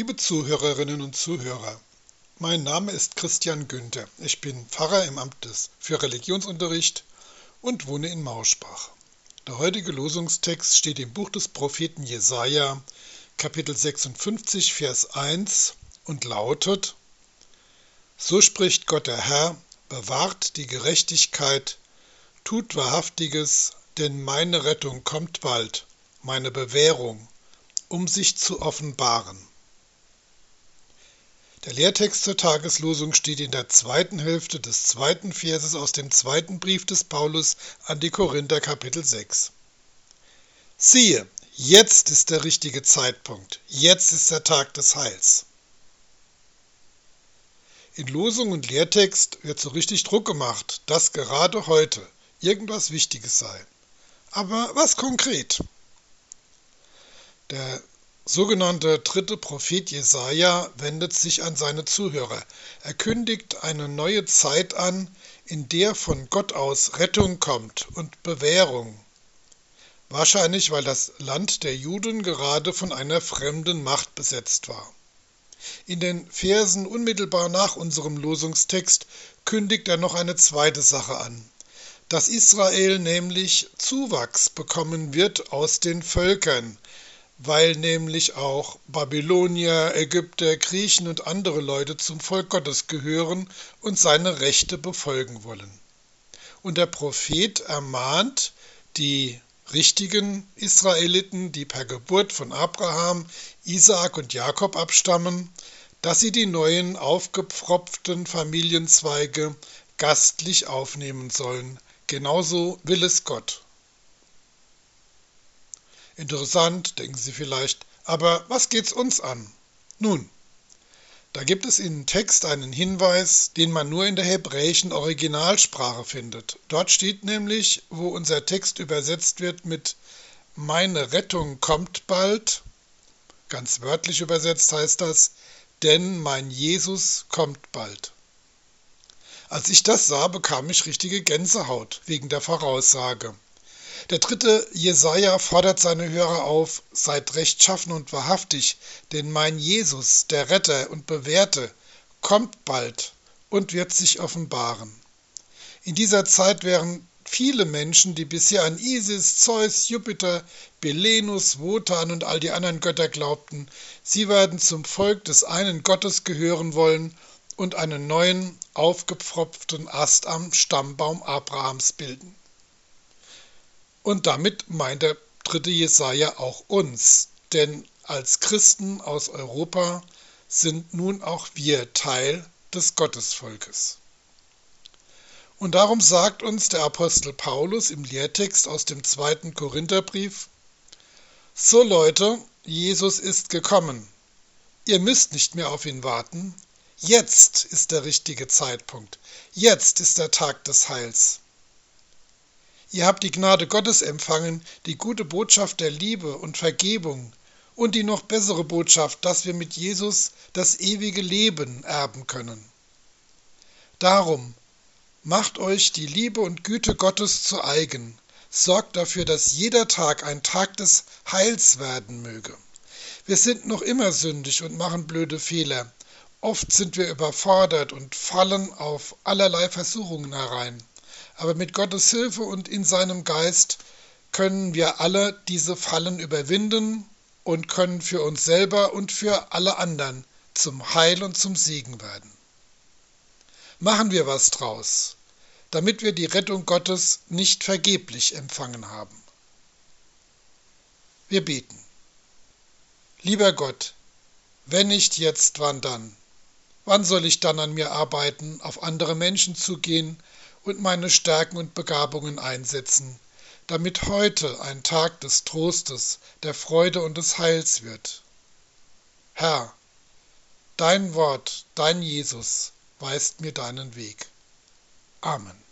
Liebe Zuhörerinnen und Zuhörer, mein Name ist Christian Günther. Ich bin Pfarrer im Amt für Religionsunterricht und wohne in Mauschbach. Der heutige Losungstext steht im Buch des Propheten Jesaja, Kapitel 56, Vers 1 und lautet: So spricht Gott der Herr, bewahrt die Gerechtigkeit, tut Wahrhaftiges, denn meine Rettung kommt bald, meine Bewährung, um sich zu offenbaren. Der Lehrtext zur Tageslosung steht in der zweiten Hälfte des zweiten Verses aus dem zweiten Brief des Paulus an die Korinther, Kapitel 6. Siehe, jetzt ist der richtige Zeitpunkt, jetzt ist der Tag des Heils. In Losung und Lehrtext wird so richtig Druck gemacht, dass gerade heute irgendwas Wichtiges sei. Aber was konkret? Der sogenannte dritte Prophet Jesaja wendet sich an seine Zuhörer. Er kündigt eine neue Zeit an, in der von Gott aus Rettung kommt und Bewährung. Wahrscheinlich, weil das Land der Juden gerade von einer fremden Macht besetzt war. In den Versen unmittelbar nach unserem Losungstext kündigt er noch eine zweite Sache an, dass Israel nämlich Zuwachs bekommen wird aus den Völkern, weil nämlich auch Babylonier, Ägypter, Griechen und andere Leute zum Volk Gottes gehören und seine Rechte befolgen wollen. Und der Prophet ermahnt die richtigen Israeliten, die per Geburt von Abraham, Isaak und Jakob abstammen, dass sie die neuen aufgepfropften Familienzweige gastlich aufnehmen sollen. Genauso will es Gott. Interessant, denken Sie vielleicht, aber was geht's uns an? Nun, da gibt es im Text einen Hinweis, den man nur in der hebräischen Originalsprache findet. Dort steht nämlich, wo unser Text übersetzt wird mit »Meine Rettung kommt bald«, ganz wörtlich übersetzt heißt das, denn mein Jesus kommt bald. Als ich das sah, bekam ich richtige Gänsehaut wegen der Voraussage. Der dritte Jesaja fordert seine Hörer auf: Seid rechtschaffen und wahrhaftig, denn mein Jesus, der Retter und Bewährte, kommt bald und wird sich offenbaren. In dieser Zeit wären viele Menschen, die bisher an Isis, Zeus, Jupiter, Belenus, Wotan und all die anderen Götter glaubten, sie werden zum Volk des einen Gottes gehören wollen und einen neuen, aufgepfropften Ast am Stammbaum Abrahams bilden. Und damit meint der dritte Jesaja auch uns, denn als Christen aus Europa sind nun auch wir Teil des Gottesvolkes. Und darum sagt uns der Apostel Paulus im Lehrtext aus dem 2. Korintherbrief: So Leute, Jesus ist gekommen. Ihr müsst nicht mehr auf ihn warten. Jetzt ist der richtige Zeitpunkt. Jetzt ist der Tag des Heils. Ihr habt die Gnade Gottes empfangen, die gute Botschaft der Liebe und Vergebung und die noch bessere Botschaft, dass wir mit Jesus das ewige Leben erben können. Darum, macht euch die Liebe und Güte Gottes zu eigen, sorgt dafür, dass jeder Tag ein Tag des Heils werden möge. Wir sind noch immer sündig und machen blöde Fehler. Oft sind wir überfordert und fallen auf allerlei Versuchungen herein. Aber mit Gottes Hilfe und in seinem Geist können wir alle diese Fallen überwinden und können für uns selber und für alle anderen zum Heil und zum Segen werden. Machen wir was draus, damit wir die Rettung Gottes nicht vergeblich empfangen haben. Wir beten. Lieber Gott, wenn nicht jetzt, wann dann? Wann soll ich dann an mir arbeiten, auf andere Menschen zugehen und meine Stärken und Begabungen einsetzen, damit heute ein Tag des Trostes, der Freude und des Heils wird? Herr, dein Wort, dein Jesus weist mir deinen Weg. Amen.